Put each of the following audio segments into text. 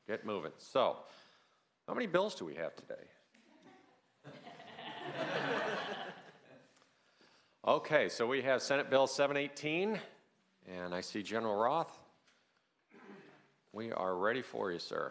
get moving. So, how many bills do we have today? Okay, so we have Senate Bill 718, and I see General Roth. We are ready for you, sir.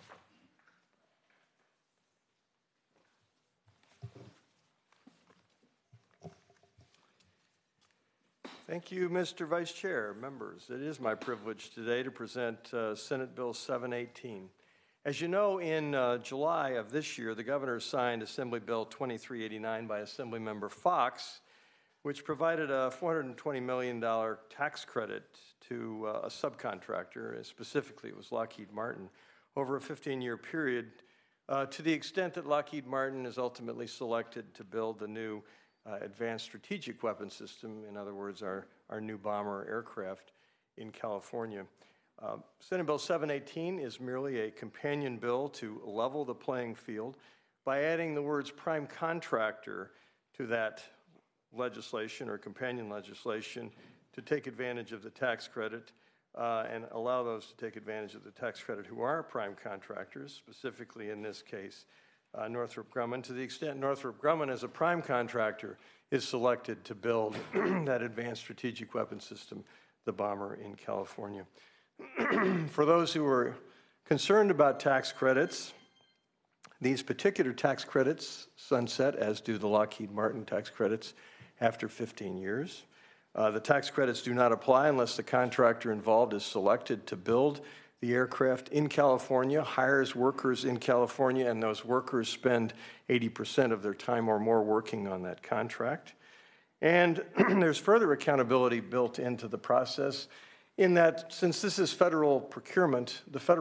Thank you, Mr. Vice Chair, members. It is my privilege today to present Senate Bill 718. As you know, in July of this year, the governor signed Assembly Bill 2389 by Assemblymember Fox, which provided a $420 million tax credit to a subcontractor, specifically it was Lockheed Martin, over a 15-year period, to the extent that Lockheed Martin is ultimately selected to build the new Advanced Strategic Weapon System, in other words, our new bomber aircraft in California. Senate Bill 718 is merely a companion bill to level the playing field by adding the words prime contractor to that legislation or companion legislation to take advantage of the tax credit and allow those to take advantage of the tax credit who are prime contractors, specifically in this case, Northrop Grumman, to the extent Northrop Grumman as a prime contractor is selected to build that Advanced Strategic Weapon System, the bomber in California. For those who are concerned about tax credits, these particular tax credits sunset, as do the Lockheed Martin tax credits, after 15 years. The tax credits do not apply unless the contractor involved is selected to build the aircraft in California, hires workers in California, and those workers spend 80% of their time or more working on that contract. And there's further accountability built into the process in that since this is federal procurement,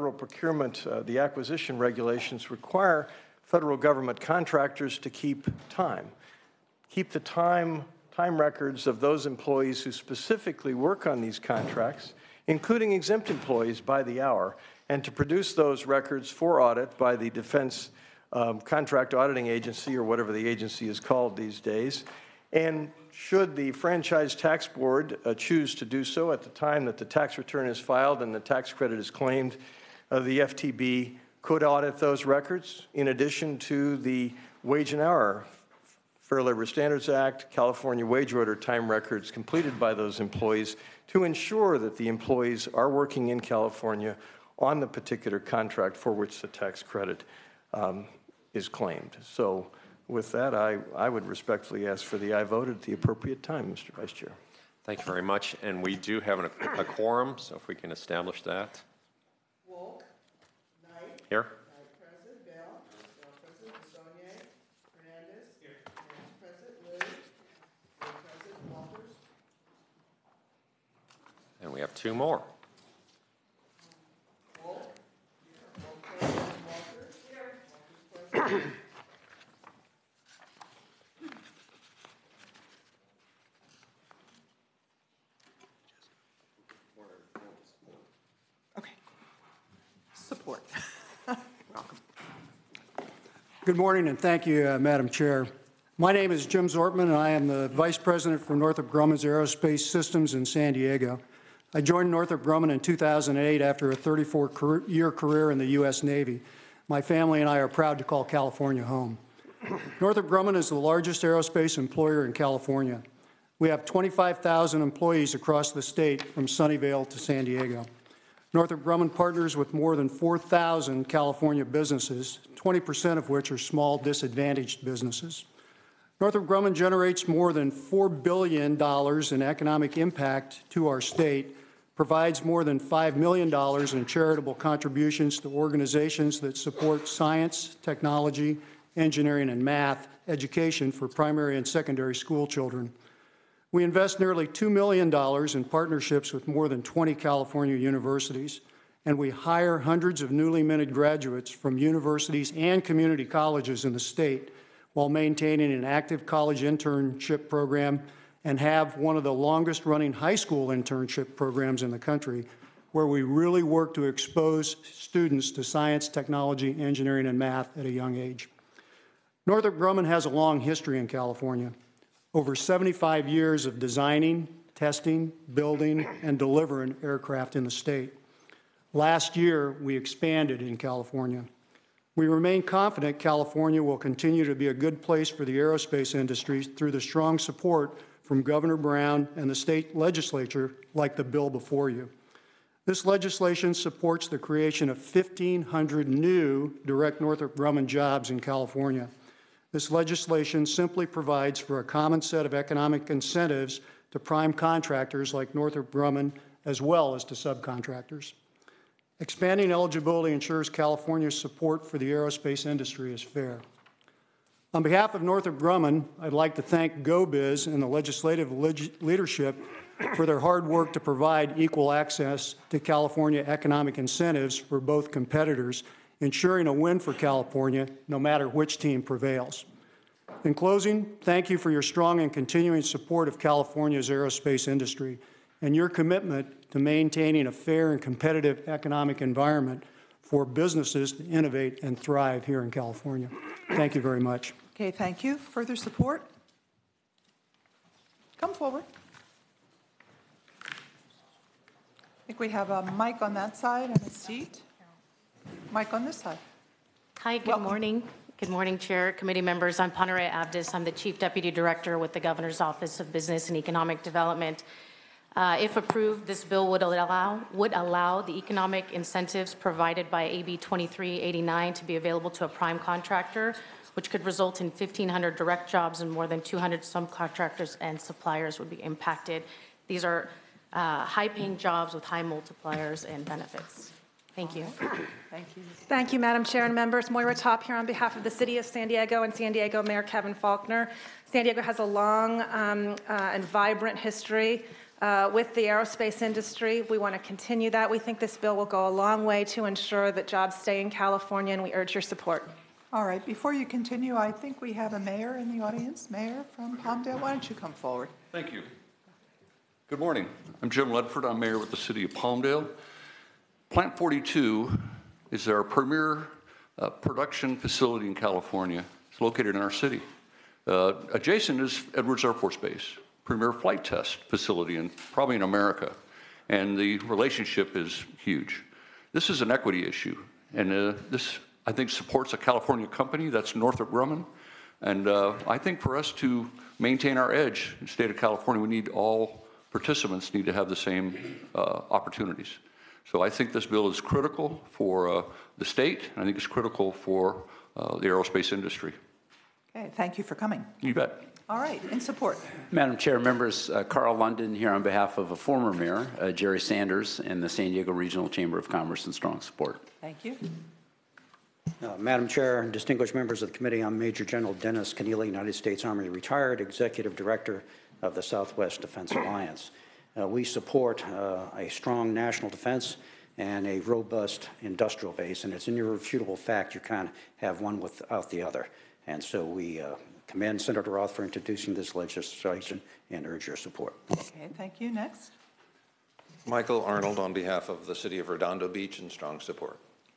the acquisition regulations require federal government contractors to keep the time records of those employees who specifically work on these contracts, including exempt employees, by the hour, and to produce those records for audit by the Defense Contract Auditing Agency, or whatever the agency is called these days. And should the Franchise Tax Board choose to do so at the time that the tax return is filed and the tax credit is claimed, the FTB could audit those records in addition to the wage and hour, Fair Labor Standards Act, California wage order time records completed by those employees to ensure that the employees are working in California on the particular contract for which the tax credit is claimed. So with that, I would respectfully ask for the aye vote at the appropriate time, Mr. Vice Chair. Thank you very much. And we do have a quorum, so if we can establish that. Wolk, Knight. Here. Vice President Bell. Vice President Besonier. Hernandez. Here. Vice President Liu. Vice President Walters. And we have two more. Wolk. Here. Vice President Walters. Here. Vice President. Support. Welcome. Good morning, and thank you, Madam Chair. My name is Jim Zortman, and I am the Vice President for Northrop Grumman's Aerospace Systems in San Diego. I joined Northrop Grumman in 2008 after a 34-year career in the U.S. Navy. My family and I are proud to call California home. Northrop Grumman is the largest aerospace employer in California. We have 25,000 employees across the state from Sunnyvale to San Diego. Northrop Grumman partners with more than 4,000 California businesses, 20% of which are small, disadvantaged businesses. Northrop Grumman generates more than $4 billion in economic impact to our state, provides more than $5 million in charitable contributions to organizations that support science, technology, engineering, and math education for primary and secondary school children. We invest nearly $2 million in partnerships with more than 20 California universities, and we hire hundreds of newly minted graduates from universities and community colleges in the state while maintaining an active college internship program and have one of the longest-running high school internship programs in the country, where we really work to expose students to science, technology, engineering, and math at a young age. Northrop Grumman has a long history in California. Over 75 years of designing, testing, building, and delivering aircraft in the state. Last year, we expanded in California. We remain confident California will continue to be a good place for the aerospace industry through the strong support from Governor Brown and the state legislature, like the bill before you. This legislation supports the creation of 1,500 new direct Northrop Grumman jobs in California. This legislation simply provides for a common set of economic incentives to prime contractors like Northrop Grumman, as well as to subcontractors. Expanding eligibility ensures California's support for the aerospace industry is fair. On behalf of Northrop Grumman, I'd like to thank GoBiz and the legislative leadership for their hard work to provide equal access to California economic incentives for both competitors, ensuring a win for California no matter which team prevails. In closing, thank you for your strong and continuing support of California's aerospace industry and your commitment to maintaining a fair and competitive economic environment for businesses to innovate and thrive here in California. Thank you very much. Okay, thank you. Further support? Come forward. I think we have a mic on that side and a seat. Mic on this side. Hi, good Welcome. morning. Good morning, Chair, committee members. I'm Panare Avdis. I'm the Chief Deputy Director with the Governor's Office of Business and Economic Development. If approved, this bill would allow the economic incentives provided by AB 2389 to be available to a prime contractor, which could result in 1,500 direct jobs and more than 200 subcontractors and suppliers would be impacted. These are high-paying jobs with high multipliers and benefits. Thank you. Thank you. Thank you, Madam Chair and members. Moira Top here on behalf of the City of San Diego and San Diego Mayor Kevin Faulconer. San Diego has a long and vibrant history with the aerospace industry. We want to continue that. We think this bill will go a long way to ensure that jobs stay in California, and we urge your support. All right, before you continue, I think we have a mayor in the audience. Mayor from Palmdale, why don't you come forward? Thank you. Good morning. I'm Jim Ledford. I'm mayor with the City of Palmdale. Plant 42 is our premier production facility in California. It's located in our city. Adjacent is Edwards Air Force Base, premier flight test facility probably in America. And the relationship is huge. This is an equity issue. And this, I think, supports a California company, that's Northrop Grumman. And I think for us to maintain our edge in the state of California, we need all participants need to have the same opportunities. So I think this bill is critical for the state. I think it's critical for the aerospace industry. Okay, thank you for coming. You bet. All right, in support. Madam Chair, members, Carl London here on behalf of a former mayor, Jerry Sanders, and the San Diego Regional Chamber of Commerce in strong support. Thank you. Madam Chair, distinguished members of the committee, I'm Major General Dennis Keneally, United States Army retired, Executive Director of the Southwest Defense Alliance. We support a strong national defense and a robust industrial base, and it's an irrefutable fact you can't have one without the other. And so we commend Senator Roth for introducing this legislation and urge your support. Okay, thank you. Next. Michael Arnold on behalf of the City of Redondo Beach in strong support.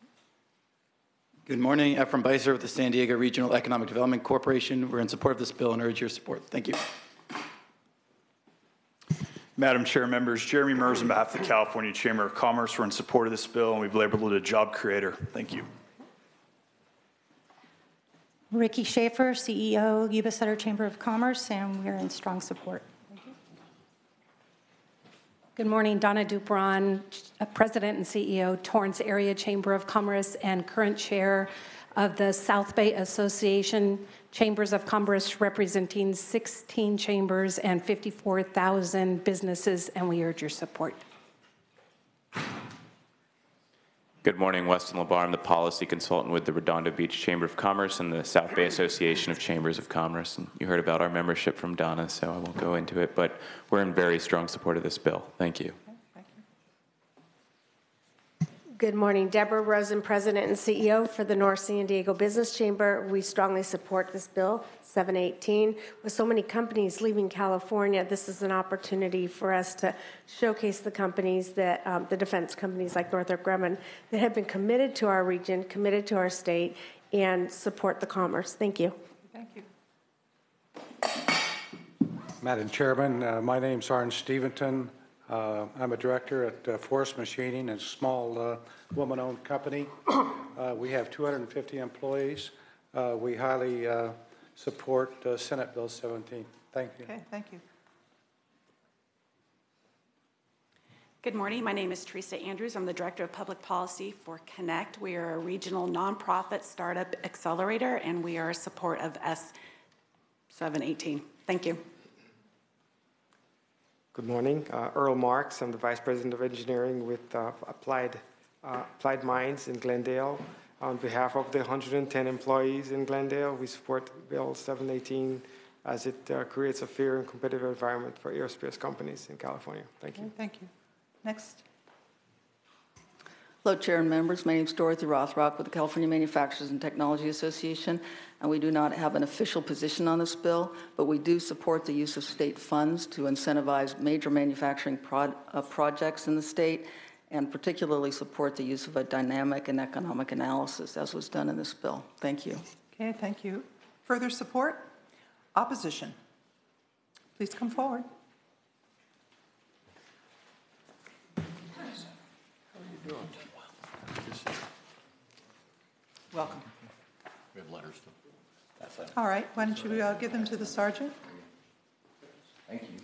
Good morning. Ephraim Beiser with the San Diego Regional Economic Development Corporation. We're in support of this bill and urge your support. Thank you. Madam Chair, members, Jeremy Mers on behalf of the California Chamber of Commerce. We're in support of this bill, and we've labeled it a job creator. Thank you. Ricky Schaefer, CEO, Yuba Sutter Chamber of Commerce, and we're in strong support. Thank you. Good morning, Donna Dupron, President and CEO, Torrance Area Chamber of Commerce, and current chair of the South Bay Association Chambers of Commerce, representing 16 chambers and 54,000 businesses, and we urge your support. Good morning, Weston LeBar. I'm the policy consultant with the Redondo Beach Chamber of Commerce and the South Bay Association of Chambers of Commerce. And you heard about our membership from Donna, so I won't go into it, but we're in very strong support of this bill. Thank you. Good morning, Deborah Rosen, President and CEO for the North San Diego Business Chamber. We strongly support this bill, 718. With so many companies leaving California, this is an opportunity for us to showcase the companies that, the defense companies like Northrop Grumman, that have been committed to our region, committed to our state, and support the commerce. Thank you. Thank you. Madam Chairman, my name's Arne Steventon. I'm a director at Forest Machining, a small woman-owned company. We have 250 employees. We highly support Senate Bill 17. Thank you. Okay, thank you. Good morning. My name is Teresa Andrews. I'm the Director of Public Policy for Connect. We are a regional nonprofit startup accelerator, and we are a support of S718. Thank you. Good morning. Earl Marks. I'm the Vice President of Engineering with Applied Minds in Glendale. On behalf of the 110 employees in Glendale, we support Bill 718 as it creates a fair and competitive environment for aerospace companies in California. Thank you. Okay, thank you. Next. Hello, Chair and members. My name is Dorothy Rothrock with the California Manufacturers and Technology Association, and we do not have an official position on this bill, but we do support the use of state funds to incentivize major manufacturing projects in the state, and particularly support the use of a dynamic and economic analysis, as was done in this bill. Thank you. Okay, thank you. Further support? Opposition? Please come forward. Welcome. We have letters to pass out. All right, why don't you give them to the sergeant? Thank you.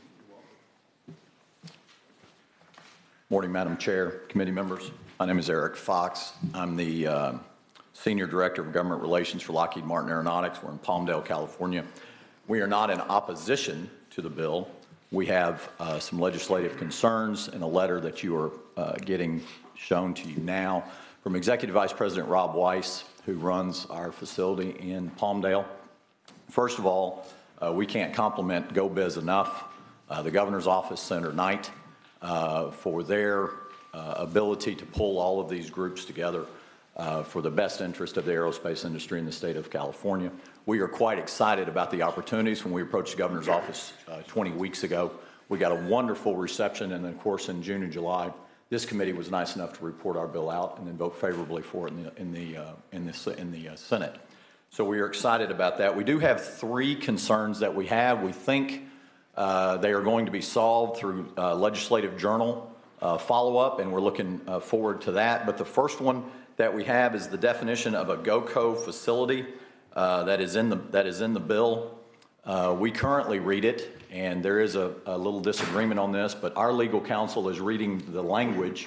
Morning, Madam Chair, committee members. My name is Eric Fox. I'm the Senior Director of Government Relations for Lockheed Martin Aeronautics. We're in Palmdale, California. We are not in opposition to the bill. We have some legislative concerns in a letter that you are getting shown to you now from Executive Vice President Rob Weiss, who runs our facility in Palmdale. First of all, we can't compliment GoBiz enough, the Governor's Office, Senator Knight, for their ability to pull all of these groups together for the best interest of the aerospace industry in the state of California. We are quite excited about the opportunities. When we approached the Governor's Office 20 weeks ago, we got a wonderful reception, and then, of course, in June and July, this committee was nice enough to report our bill out and then vote favorably for it in the Senate. So we are excited about that. We do have three concerns that we have. We think they are going to be solved through legislative journal follow-up, and we're looking forward to that. But the first one that we have is the definition of a GOCO facility that is in the bill. We currently read it, and there is a little disagreement on this, but our legal counsel is reading the language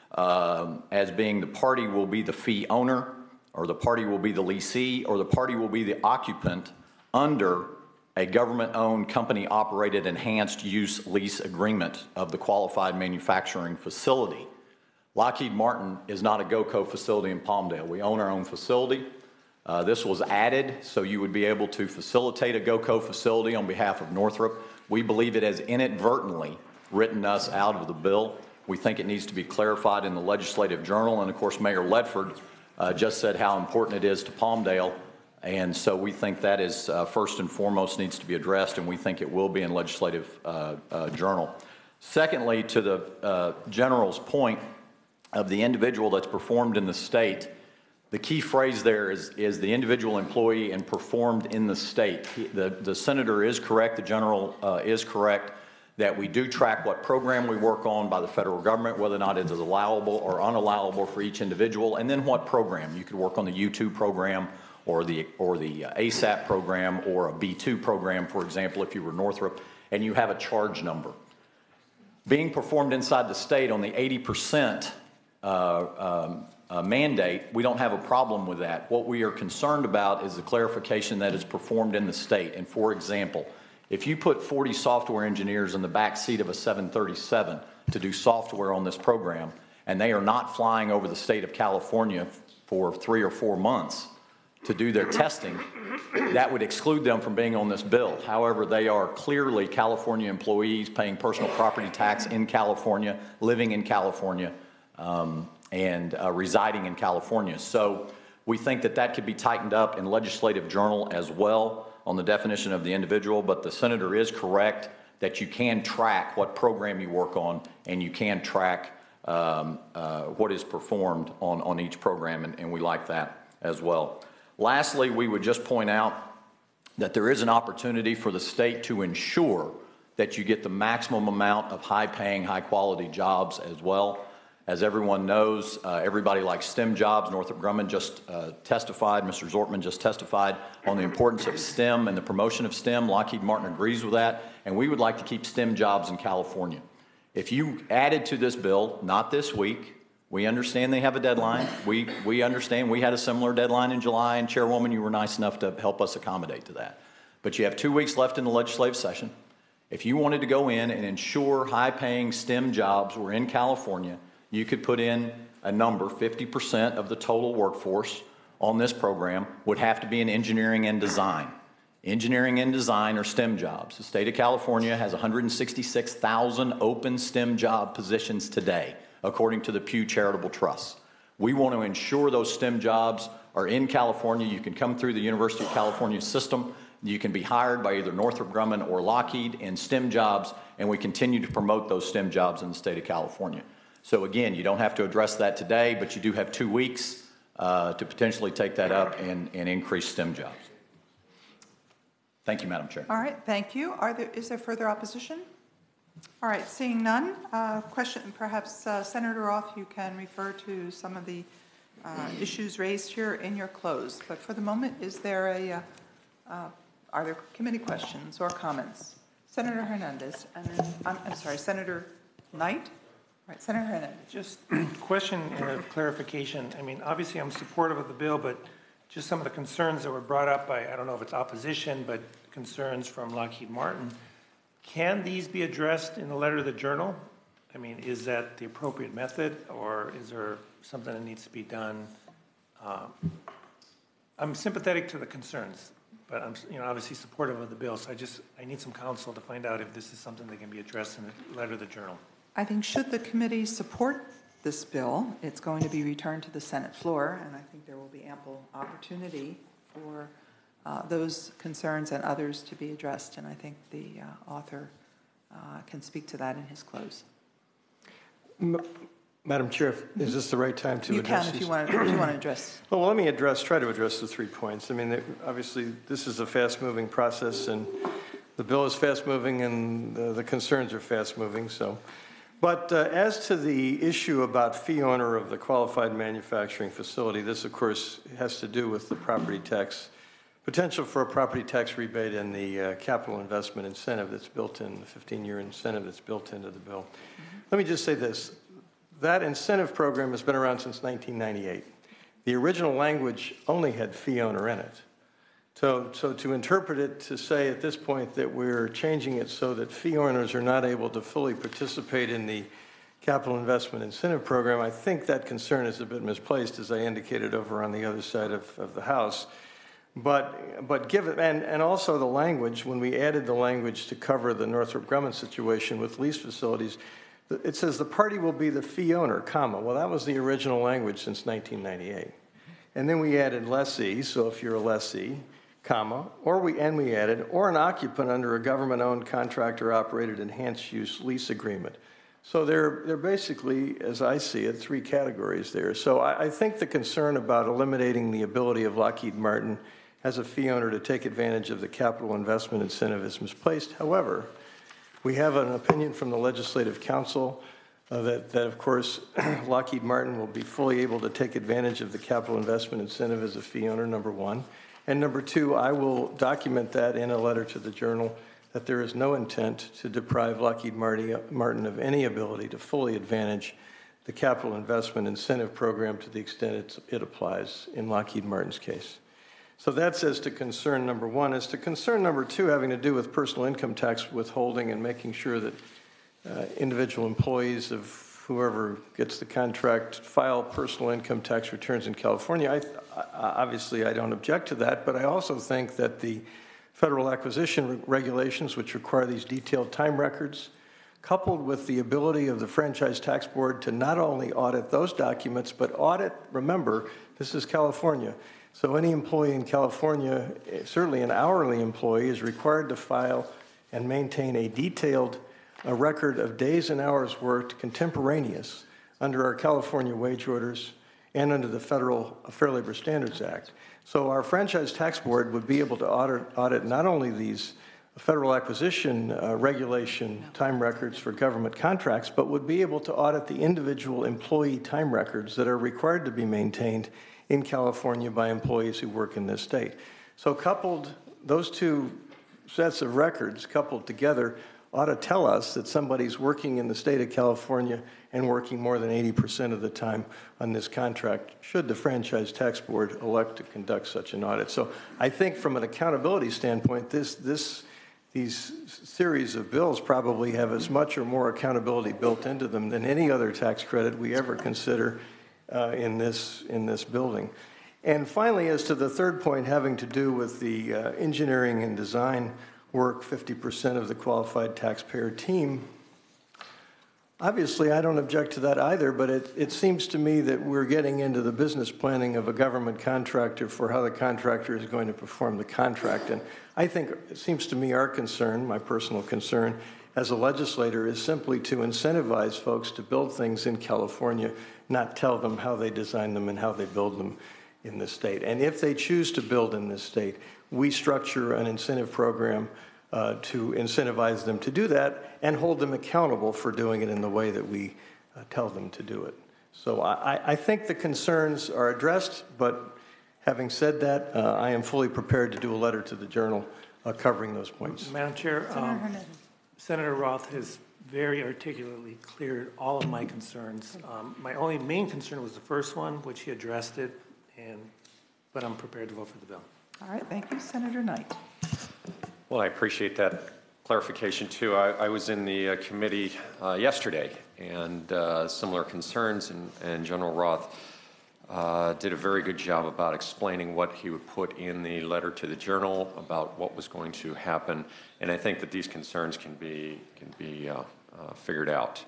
as being the party will be the fee owner, or the party will be the lessee, or the party will be the occupant under a government-owned, company-operated, enhanced use lease agreement of the qualified manufacturing facility. Lockheed Martin is not a GOCO facility in Palmdale. We own our own facility. This was added so you would be able to facilitate a GOCO facility on behalf of Northrop. We believe it has inadvertently written us out of the bill. We think it needs to be clarified in the legislative journal, and of course Mayor Ledford just said how important it is to Palmdale, and so we think that is first and foremost needs to be addressed, and we think it will be in legislative journal. Secondly, to the general's point of the individual that's performed in the state, the key phrase there is the individual employee and performed in the state. The senator is correct, the general is correct, that we do track what program we work on by the federal government, whether or not it is allowable or unallowable for each individual, and then what program. You could work on the U2 program or the ASAP program or a B2 program, for example, if you were Northrop, and you have a charge number. Being performed inside the state on the 80% mandate, we don't have a problem with that. What we are concerned about is the clarification that is performed in the state. And for example, if you put 40 software engineers in the back seat of a 737 to do software on this program, and they are not flying over the state of California for 3 or 4 months to do their testing, that would exclude them from being on this bill. However, they are clearly California employees paying personal property tax in California, living in California, and residing in California. So we think that that could be tightened up in legislative journal as well on the definition of the individual, but the senator is correct that you can track what program you work on, and you can track what is performed on each program, and we like that as well. Lastly, we would just point out that there is an opportunity for the state to ensure that you get the maximum amount of high-paying, high-quality jobs as well. As everyone knows, everybody likes STEM jobs. Northrop Grumman just testified, Mr. Zortman just testified on the importance of STEM and the promotion of STEM. Lockheed Martin agrees with that, and we would like to keep STEM jobs in California. If you added to this bill, not this week, we understand they have a deadline. We understand we had a similar deadline in July, and Chairwoman, you were nice enough to help us accommodate to that. But you have 2 weeks left in the legislative session. If you wanted to go in and ensure high-paying STEM jobs were in California, you could put in a number, 50% of the total workforce on this program would have to be in engineering and design. Engineering and design are STEM jobs. The state of California has 166,000 open STEM job positions today, according to the Pew Charitable Trust. We want to ensure those STEM jobs are in California. You can come through the University of California system. You can be hired by either Northrop Grumman or Lockheed in STEM jobs, and we continue to promote those STEM jobs in the state of California. So again, you don't have to address that today, but you do have 2 weeks to potentially take that up and increase STEM jobs. Thank you, Madam Chair. All right, thank you. Is there further opposition? All right, seeing none, question, perhaps Senator Roth, you can refer to some of the issues raised here in your close. But for the moment, is there are there committee questions or comments? Senator Hernandez, and then, I'm sorry, Senator Knight? Right, Senator Hernandez. Just question and clarification. I mean, obviously I'm supportive of the bill, but just some of the concerns that were brought up by, I don't know if it's opposition, but concerns from Lockheed Martin. Can these be addressed in the letter to the Journal? I mean, is that the appropriate method, or is there something that needs to be done? I'm sympathetic to the concerns, but I'm, obviously supportive of the bill. So I need some counsel to find out if this is something that can be addressed in the letter to the Journal. I think should the committee support this bill, it's going to be returned to the Senate floor, and I think there will be ample opportunity for those concerns and others to be addressed, and I think the author can speak to that in his close. Madam Chair, is this the right time to address these? You can if you want to address. Well, let me try to address the 3 points. I mean, obviously, this is a fast-moving process, and the bill is fast-moving, and the concerns are fast-moving, so. But as to the issue about fee owner of the qualified manufacturing facility, this, of course, has to do with the property tax, potential for a property tax rebate and the capital investment incentive that's built in, the 15-year incentive that's built into the bill. Mm-hmm. Let me just say this. That incentive program has been around since 1998. The original language only had fee owner in it. So to interpret it to say at this point that we're changing it so that fee owners are not able to fully participate in the capital investment incentive program, I think that concern is a bit misplaced, as I indicated over on the other side of the House. But given, and also the language, when we added the language to cover the Northrop Grumman situation with lease facilities, it says the party will be the fee owner, comma. Well, that was the original language since 1998. And then we added lessee, so if you're a lessee, comma, we added, or an occupant under a government-owned contractor-operated enhanced use lease agreement. So they're basically, as I see it, 3 categories there. So I think the concern about eliminating the ability of Lockheed Martin as a fee owner to take advantage of the capital investment incentive is misplaced. However, we have an opinion from the Legislative Council that of course, Lockheed Martin will be fully able to take advantage of the capital investment incentive as a fee owner, number 1. And number 2, I will document that in a letter to the Journal that there is no intent to deprive Lockheed Martin of any ability to fully advantage the capital investment incentive program to the extent it applies in Lockheed Martin's case. So that's as to concern number 1. As to concern number 2, having to do with personal income tax withholding and making sure that individual employees of whoever gets the contract file personal income tax returns in California, obviously I don't object to that, but I also think that the federal acquisition regulations, which require these detailed time records, coupled with the ability of the Franchise Tax Board to not only audit those documents, but audit, remember, this is California, so any employee in California, certainly an hourly employee, is required to file and maintain a detailed record of days and hours worked contemporaneous under our California wage orders and under the Federal Fair Labor Standards Act. So our Franchise Tax Board would be able to audit not only these federal acquisition regulation time records for government contracts, but would be able to audit the individual employee time records that are required to be maintained in California by employees who work in this state. So coupled, those two sets of records coupled together ought to tell us that somebody's working in the state of California and working more than 80% of the time on this contract, should the Franchise Tax Board elect to conduct such an audit. So I think from an accountability standpoint, these series of bills probably have as much or more accountability built into them than any other tax credit we ever consider in this building. And finally, as to the third point having to do with the engineering and design work, 50% of the qualified taxpayer team, obviously I don't object to that either, but it seems to me that we're getting into the business planning of a government contractor for how the contractor is going to perform the contract. And I think it seems to me our concern, my personal concern as a legislator, is simply to incentivize folks to build things in California, not tell them how they design them and how they build them in this state. And if they choose to build in this state, we structure an incentive program to incentivize them to do that and hold them accountable for doing it in the way that we tell them to do it. So I think the concerns are addressed, but having said that, I am fully prepared to do a letter to the Journal covering those points. Madam Chair, Senator Roth has very articulately cleared all of my concerns. My only main concern was the first one, which he addressed it, but I'm prepared to vote for the bill. All right, thank you. Senator Knight. Well, I appreciate that clarification, too. I was in the committee yesterday, and similar concerns, and General Roth did a very good job about explaining what he would put in the letter to the Journal about what was going to happen, and I think that these concerns can be figured out.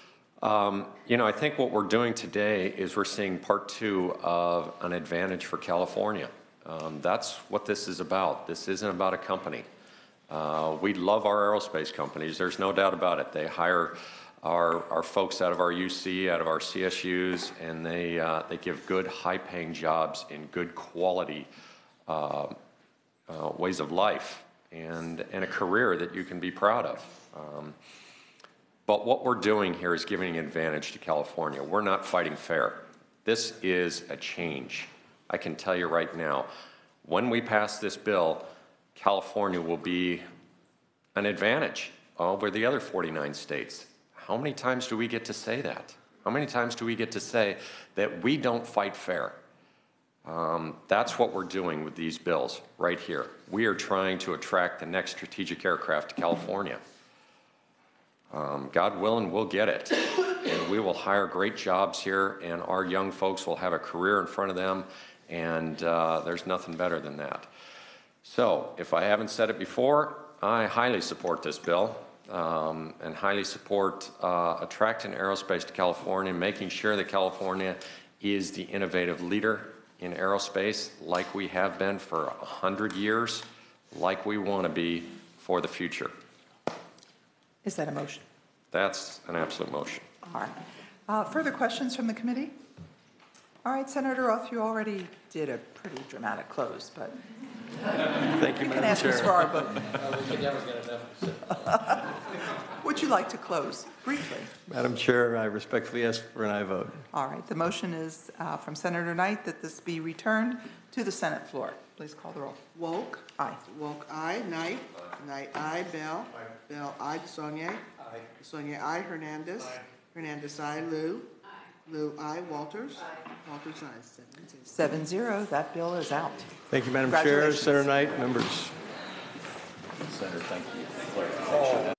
You know, I think what we're doing today is we're seeing part two of an advantage for California. That's what this is about. This isn't about a company. We love our aerospace companies. There's no doubt about it. They hire our folks out of our UC, out of our CSUs, and they give good, high-paying jobs in good quality ways of life and a career that you can be proud of. But what we're doing here is giving an advantage to California. We're not fighting fair. This is a change. I can tell you right now, when we pass this bill, California will be an advantage over the other 49 states. How many times do we get to say that? How many times do we get to say that we don't fight fair? That's what we're doing with these bills right here. We are trying to attract the next strategic aircraft to California. God willing, we'll get it. And we will hire great jobs here, and our young folks will have a career in front of them, and there's nothing better than that. So, if I haven't said it before, I highly support this bill and highly support attracting aerospace to California, making sure that California is the innovative leader in aerospace like we have been for 100 years, like we want to be for the future. Is that a motion? That's an absolute motion. All right. Further questions from the committee? All right, Senator Roth, you already did a pretty dramatic close, but thank you, you can Madam ask Chair. us for our vote. Would you like to close briefly? Madam Chair, I respectfully ask for an aye vote. All right, the motion is from Senator Knight that this be returned to the Senate floor. Please call the roll. Wolk. Aye. Wolk, aye. Knight. Knight, aye. Bell. Bell, aye. DeSaulnier. Aye. DeSaulnier, aye. Hernandez. Hernandez, aye. Lou. Lou, aye. Walters. Walters, aye. 7-0, that bill is out. Thank you, Madam Chair, Senator Knight, members. Senator, thank you for clarification.